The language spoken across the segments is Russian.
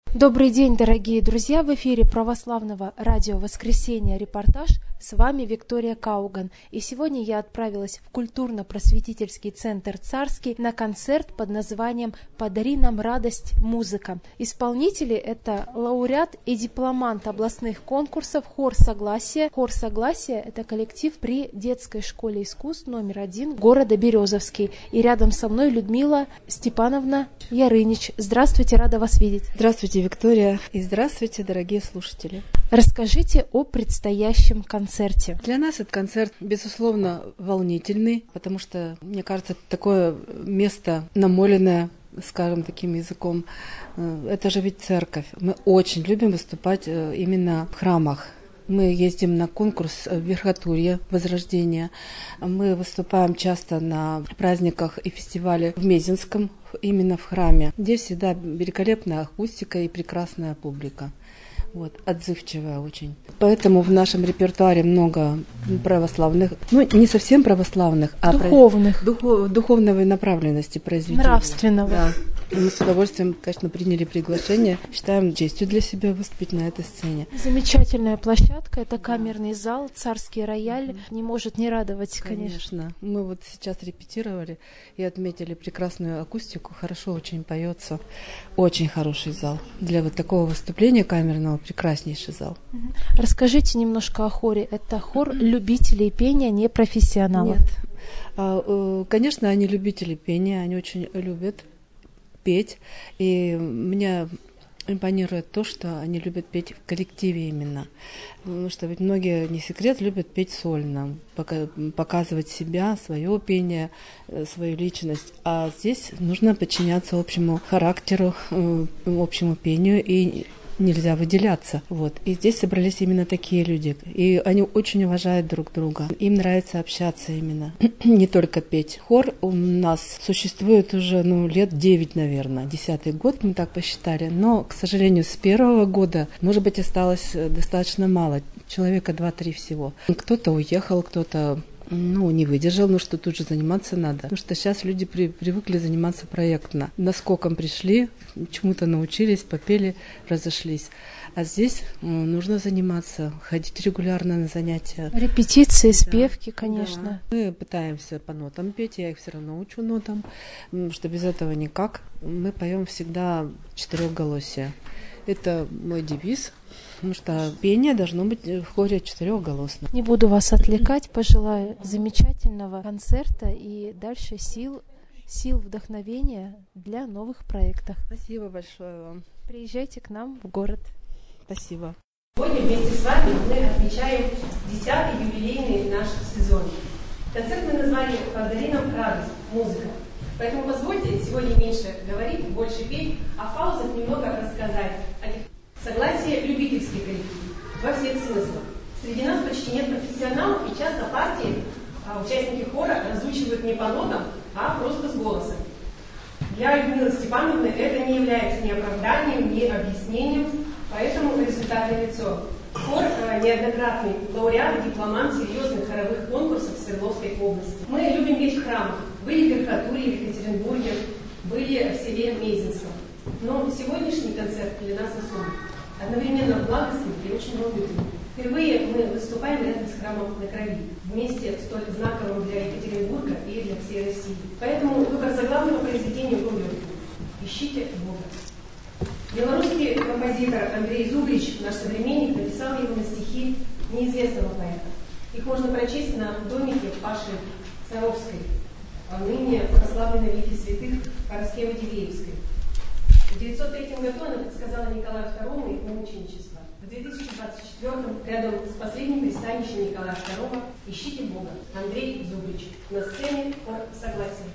Добрый день, дорогие друзья! В эфире православного радио «Воскресенье. Репортаж». С вами Виктория Кауган. И сегодня я отправилась в культурно-просветительский центр «Царский» на концерт под названием «Подари нам радость. Музыка». Исполнители — это лауреат и дипломант областных конкурсов «Хор Согласия». «Хор Согласия» — это коллектив при детской школе искусств номер 1 города Березовский. И рядом со мной Людмила Степановна Ярынич. Здравствуйте, рада вас видеть. Здравствуйте, Виктория, и здравствуйте, дорогие слушатели. Расскажите о предстоящем концерте. Для нас этот концерт, безусловно, волнительный, потому что, мне кажется, такое место намоленное, скажем таким языком, это же ведь церковь. Мы очень любим выступать именно в храмах. Мы ездим на конкурс в Верхотурье Возрождения. Мы выступаем часто на праздниках и фестивале в Мезенском, именно в храме. Здесь всегда великолепная акустика и прекрасная публика. Отзывчивая очень. Поэтому в нашем репертуаре много православных, не совсем православных, а духовной направленности произведений. Нравственного. Да. Мы с удовольствием, конечно, приняли приглашение. Считаем честью для себя выступить на этой сцене. Замечательная площадка, это камерный зал, царский рояль. Не может не радовать, конечно. Мы сейчас репетировали и отметили прекрасную акустику. Хорошо очень поется. Очень хороший зал. Для такого выступления камерного прекраснейший зал. Расскажите немножко о хоре. Это хор любителей пения, не профессионалов? Нет. Конечно, они любители пения, они очень любят петь, и меня импонирует то, что они любят петь в коллективе именно, потому что ведь многие, не секрет, любят петь сольно, показывать себя, свое пение, свою личность, а здесь нужно подчиняться общему характеру, общему пению, и нельзя выделяться. И здесь собрались именно такие люди. И они очень уважают друг друга. Им нравится общаться именно. Не только петь. Хор у нас существует уже лет 9, наверное. 10-й год мы так посчитали. Но, к сожалению, с первого года, может быть, осталось достаточно мало. Человека 2-3 всего. Кто-то уехал, кто-то не выдержал, что тут же заниматься надо. Потому что сейчас люди привыкли заниматься проектно. Наскоком пришли, чему-то научились, попели, разошлись. А здесь нужно заниматься, ходить регулярно на занятия. Репетиции, спевки, конечно. Да. Мы пытаемся по нотам петь, я их все равно учу нотам, что без этого никак. Мы поем всегда четырехголосие. Это мой девиз. Потому что пение должно быть в хоре четырехголосно. Не буду вас отвлекать, пожелаю замечательного концерта и дальше сил, вдохновения для новых проектов. Спасибо большое вам. Приезжайте к нам в город. Спасибо. Сегодня вместе с вами мы отмечаем 10-й юбилейный наш сезон. Концерт мы назвали «Подари нам радость. Музыка». Поэтому позвольте сегодня меньше говорить, больше петь, а в паузах немного рассказать о них. Согласие — любительский коллектив во всех смыслах. Среди нас почти нет профессионалов, и часто партии участники хора разучивают не по нотам, а просто с голосом. Для Людмилы Степановны это не является ни оправданием, ни объяснением, поэтому результат налицо. Хор неоднократный лауреат, дипломант серьезных хоровых конкурсов в Свердловской области. Мы любим петь в храмах. Были в Верхотурье, в Екатеринбурге, были в селе Мезенском. Но сегодняшний концерт для нас особый. Одновременно благостный и очень волнительный. Впервые мы выступаем рядом с храмом на Крови, вместе столь знаковым для Екатеринбурга и для всей России. Поэтому выбор заглавного произведения был легким. «Ищите Бога». Белорусский композитор Андрей Зубрич, наш современник, написал его на стихи неизвестного поэта. Их можно прочесть на домике Паши Саровской, ныне прославленной лике святых Параскевы-Дивеевской. В 903 году она предсказала Николаю II его мученичество. В 2024 рядом с последним пристанищем Николая II «Ищите Бога» Андрей Зубрич. На сцене хор Согласия.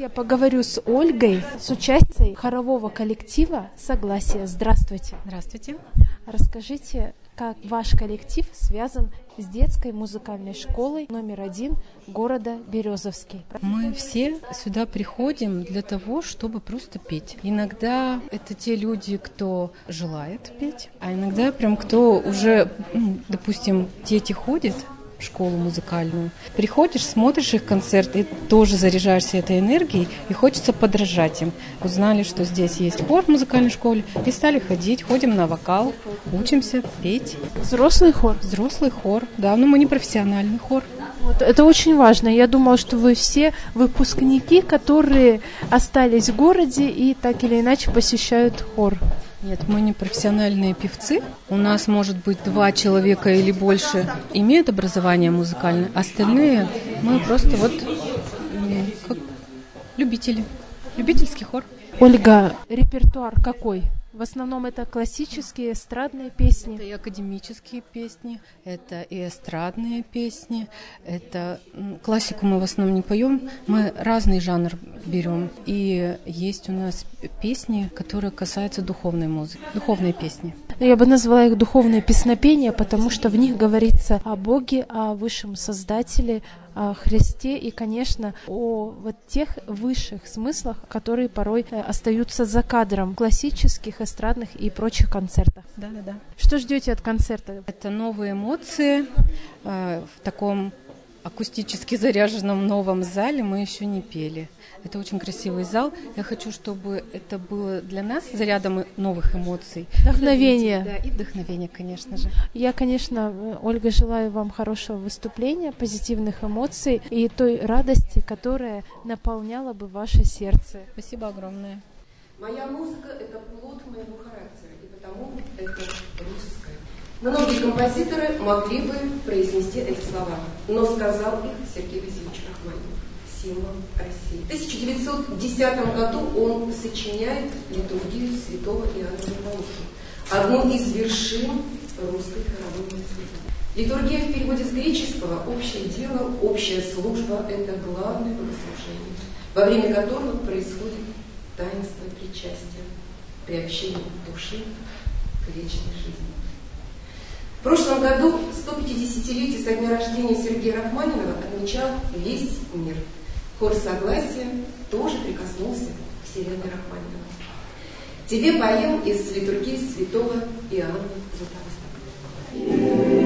Я поговорю с Ольгой, с участницей хорового коллектива «Согласие». Здравствуйте. Здравствуйте. Расскажите, как ваш коллектив связан с детской музыкальной школой номер 1 города Березовский? Мы все сюда приходим для того, чтобы просто петь. Иногда это те люди, кто желает петь, а иногда прям кто уже, допустим, дети ходят в школу музыкальную. Приходишь, смотришь их концерты, и тоже заряжаешься этой энергией, и хочется подражать им. Узнали, что здесь есть хор в музыкальной школе, и стали ходить, ходим на вокал, учимся петь. Взрослый хор? Взрослый хор, да, но мы не профессиональный хор. Вот, это очень важно. Я думала, что вы все выпускники, которые остались в городе и так или иначе посещают хор. Нет, мы не профессиональные певцы. У нас, может быть, 2 человека или больше имеют образование музыкальное. Остальные мы просто как любители. Любительский хор. Ольга, репертуар какой? В основном это классические эстрадные песни. Это и академические песни, это и эстрадные песни, это классику мы в основном не поем, мы разный жанр берем. И есть у нас песни, которые касаются духовной музыки, духовные песни. Я бы назвала их духовные песнопения, потому что в них говорится о Боге, о Высшем Создателе, о Христе и, конечно, о вот тех высших смыслах, которые порой остаются за кадром в классических, эстрадных и прочих концертах. Да. Что ждете от концерта? Это новые эмоции в таком акустически заряженном новом зале мы еще не пели. Это очень красивый зал. Я хочу, чтобы это было для нас зарядом новых эмоций. Вдохновение. Да, и вдохновение, конечно же. Я, конечно, Ольга, желаю вам хорошего выступления, позитивных эмоций и той радости, которая наполняла бы ваше сердце. Спасибо огромное. Моя музыка – это плод моего характера, и потому это русская. Многие композиторы могли бы произнести эти слова, но сказал их Сергей Васильевич Рахманинов, символ России. В 1910 году он сочиняет литургию святого Иоанна Златоуста, одну из вершин русской хоровой музыки. Литургия в переводе с греческого «общее дело», «общая служба» – это главное богослужение, во время которого происходит таинство причастия, приобщение души к вечной жизни. В прошлом году 150-летие со дня рождения Сергея Рахманинова отмечал весь мир. Хор «Согласие» тоже прикоснулся к вселенной Рахманинова. Тебе поем из литургии святого Иоанна Златоуста.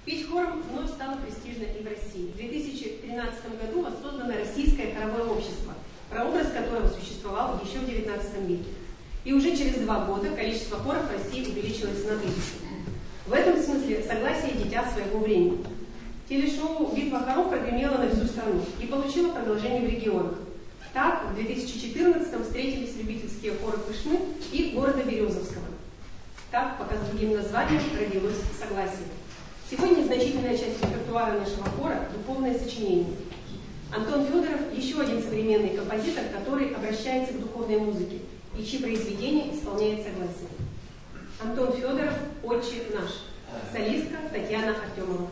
Петь хором вновь стало престижно и в России. В 2013 году воссоздано Российское хоровое общество, прообраз которого существовал еще в XIX веке. И уже через 2 года количество хоров в России увеличилось на 1000. В этом смысле согласие – дитя своего времени. Телешоу «Битва хоров» прогремело на всю страну и получило продолжение в регионах. Так, в 2014-м встретились любительские хоры Пышмы и города Березовского. Так, пока с другим названием родилось согласие. Сегодня значительная часть репертуара нашего хора – духовное сочинение. Антон Федоров – еще один современный композитор, который обращается к духовной музыке и чьи произведения исполняет согласие. Антон Федоров «Отче наш». Солистка Татьяна Артемова.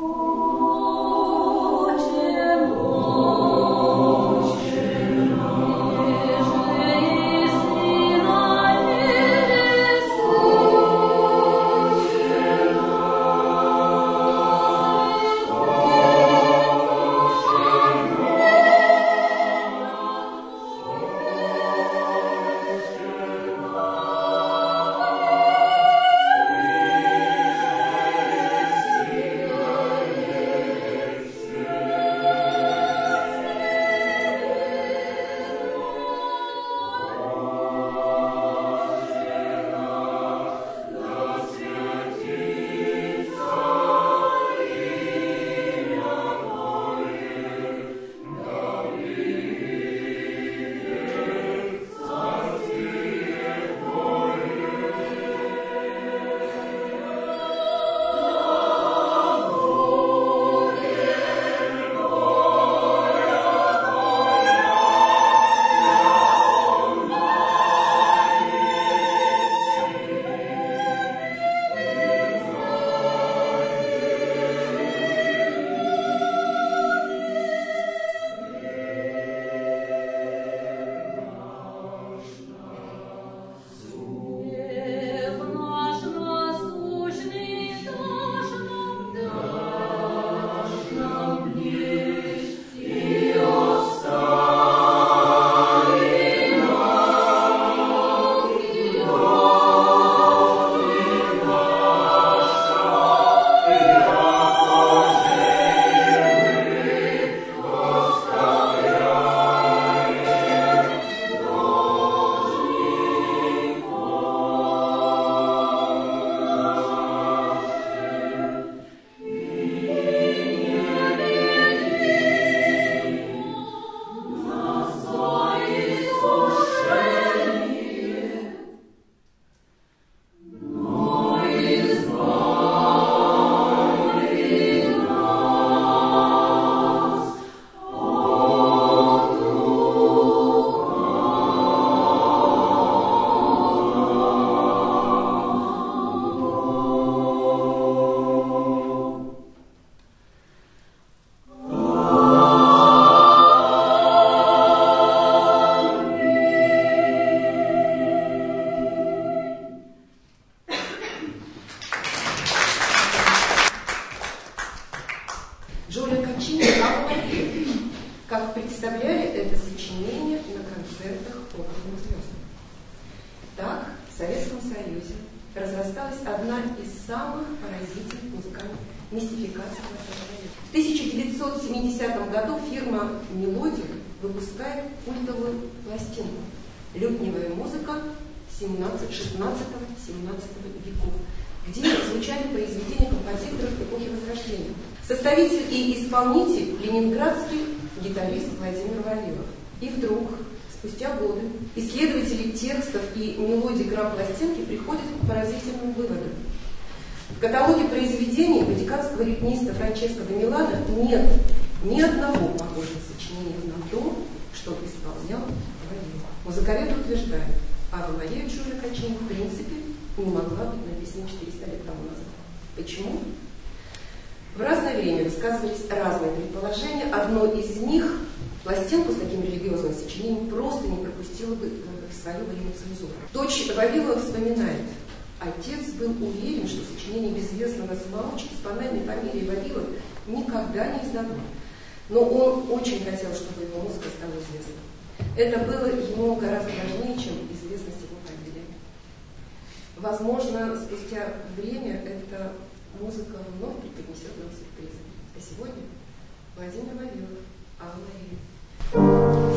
как представляли это сочинение на концертах оперных звезд. Так, в Советском Союзе разрасталась одна из самых поразительных музыкальных мистификаций 20 века. В 1970 году фирма «Мелодик» выпускает культовую пластинку «Лютневая музыка 16-17 веков», где звучали произведения композиторов эпохи Возрождения. Составитель и исполнитель – ленинградский гитарист Владимир Вавилов. И вдруг, спустя годы, исследователи текстов и мелодий грамм-пластинки приходят к поразительным выводам. В каталоге произведений ватиканского ритмиста Франческо де Милана нет ни одного похожего сочинения на то, что исполнял Вавилов. Музыковеды утверждают, Ава Мария Джулия Качини в принципе не могла быть написана 400 лет тому назад. Почему? В разное время высказывались разные предположения. Одно из них – пластинку с таким религиозным сочинением просто не пропустила бы в свое время цензура. Дочь Вавилова вспоминает: отец был уверен, что сочинение безвестного самоучки с банальной фамилией Вавилов никогда не издадут. Но он очень хотел, чтобы его музыка стала известной. Это было ему гораздо важнее, чем известность его фамилии. Возможно, спустя время это музыка вновь преподнесет нам сюрпризы. А сегодня Владимир Вавилов, Алла Мария.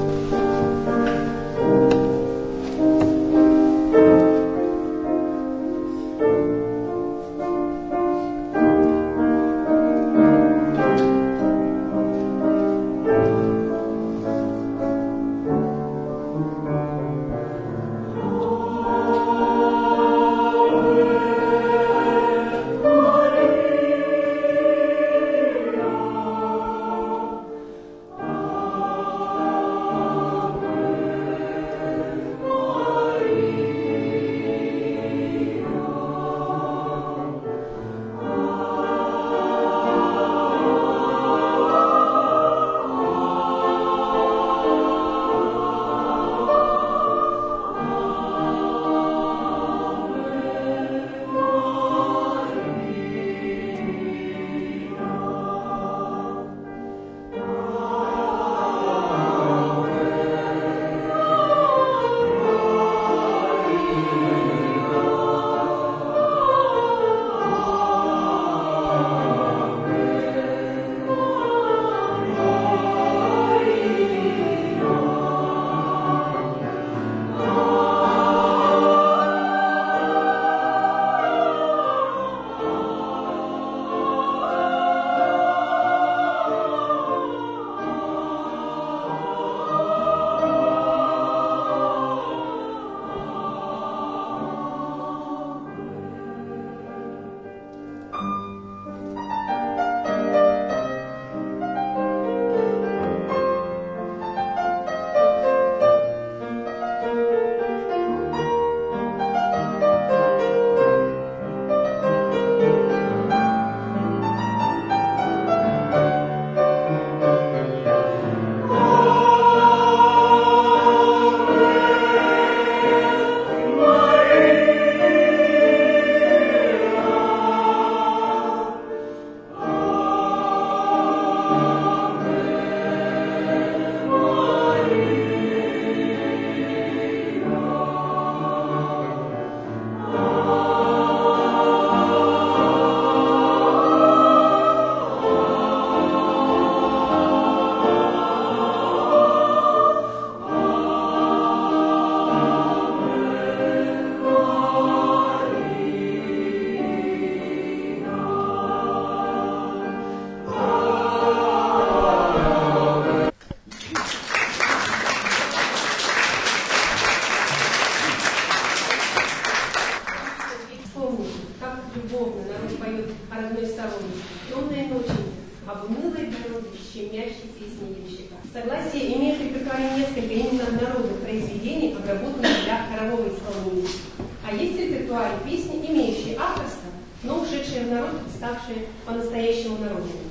Согласие имеет в репертуаре несколько именно народных произведений, обработанных для хорового исполнения. А есть в репертуаре песни, имеющие авторство, но ушедшие в народ и ставшие по-настоящему народными.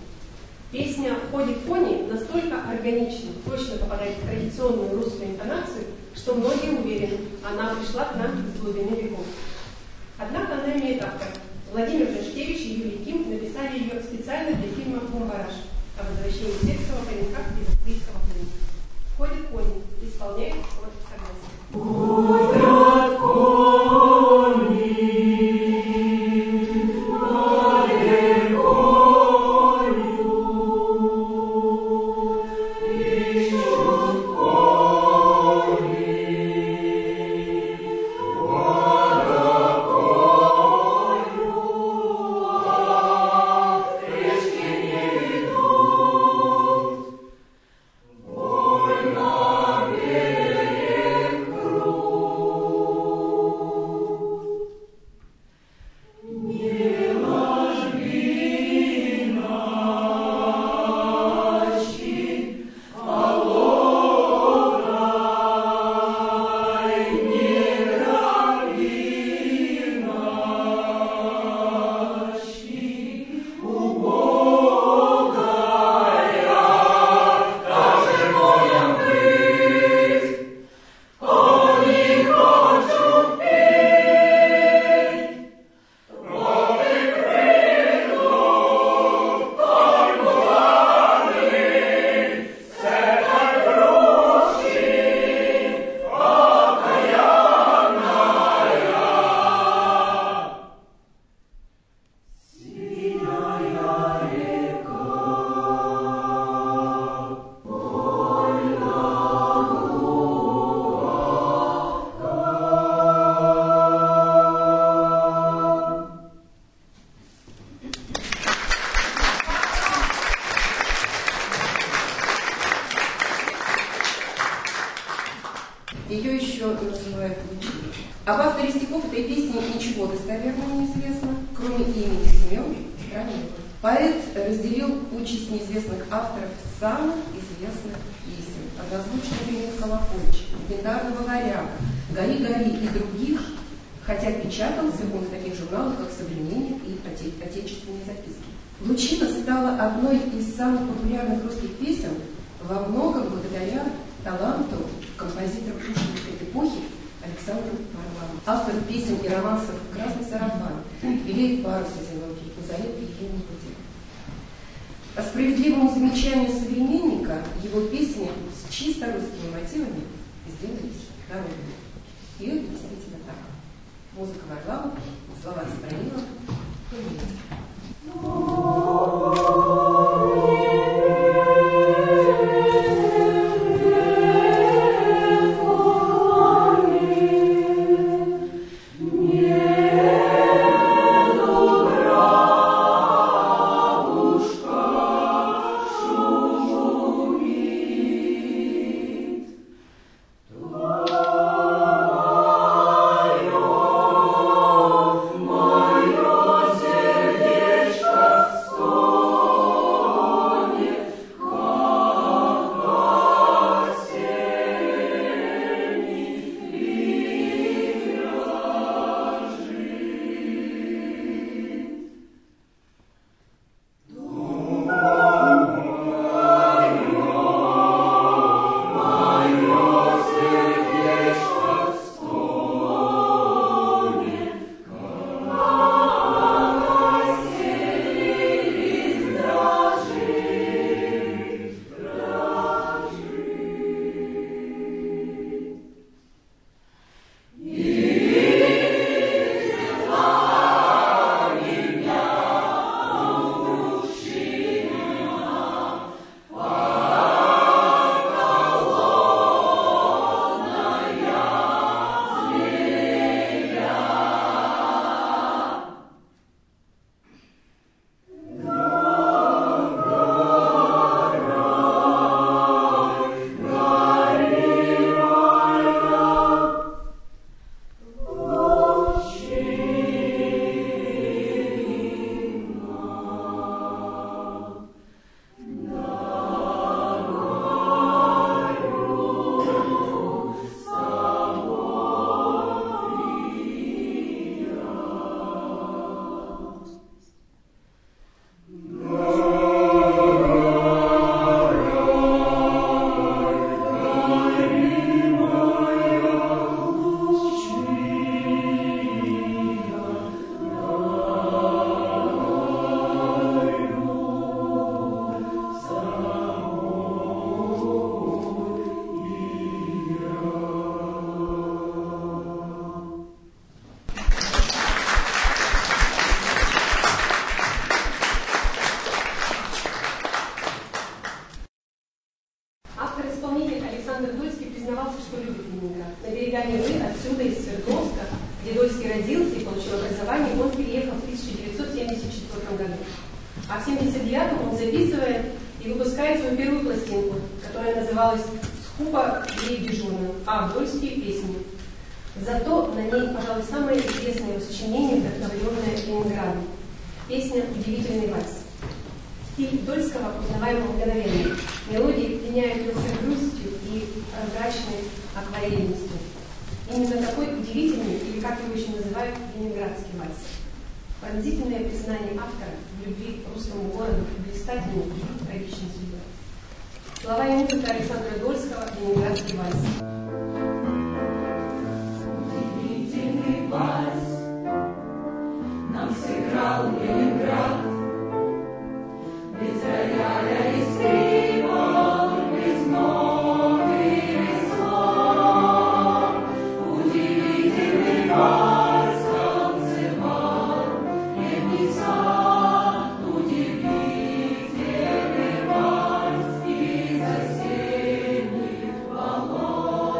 Песня «Ходит пони» настолько органично, точно попадает в традиционную русскую интонацию, что многие уверены, она пришла к нам из глубины веков. Однако она имеет автора. Владимир Жашкевич и Юрий Ким написали ее специально для фильма «Бумбараш» о возвращении сельского паренька из австрийского плена. «Ходит пони» исполняет хор согласия. Ходят кони Больно верить. Ее еще называют «Лучи». Об авторе стихов этой песни ничего достоверного не известно, кроме имени Семен Странников. Поэт разделил участь неизвестных авторов самых известных песен: однозвучный «Ленин колокольчик», легендарного «Варяга», «Гори, гори» и других, хотя печатался он в таких журналах, как «Современник» и «Отечественные записки». «Лучина» стала одной из самых популярных русских песен во многом благодаря таланту композитора пушкинской эпохи Александру Варламову. Автор песен и романсов «Красный сарафан», «Белеет парус одинокий», «Узает Евгений Путин». По справедливому замечанию «Современника» его песни с чисто русскими мотивами сделались народными. И это действительно так. Музыка Варламова, слова Строилова, Слова и музыка Александра Дольского, «Ленинградский вальс». Удивительный вальс нам сыграл Ленинград, без рояля и скрипок, без нот и без слов. Удивительный вальс танцевал летний сад, удивительный вальс из осенних волос.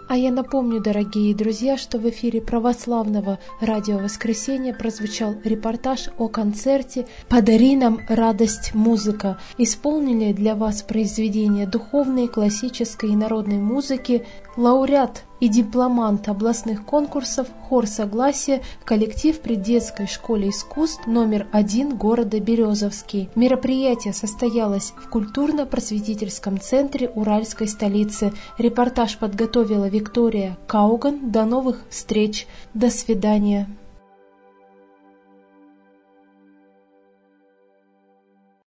А я напомню, дорогие друзья, что в эфире православного радио «Воскресенье» прозвучал репортаж о концерте «Подари нам радость, музыка». Исполнили для вас произведения духовной, классической и народной музыки лауреат и дипломант областных конкурсов «Хор Согласия», коллектив при детской школе искусств номер 1 города Березовский. Мероприятие состоялось в культурно-просветительском центре Уральской столицы. Репортаж подготовила Виктория Кауган. До новых встреч. До свидания.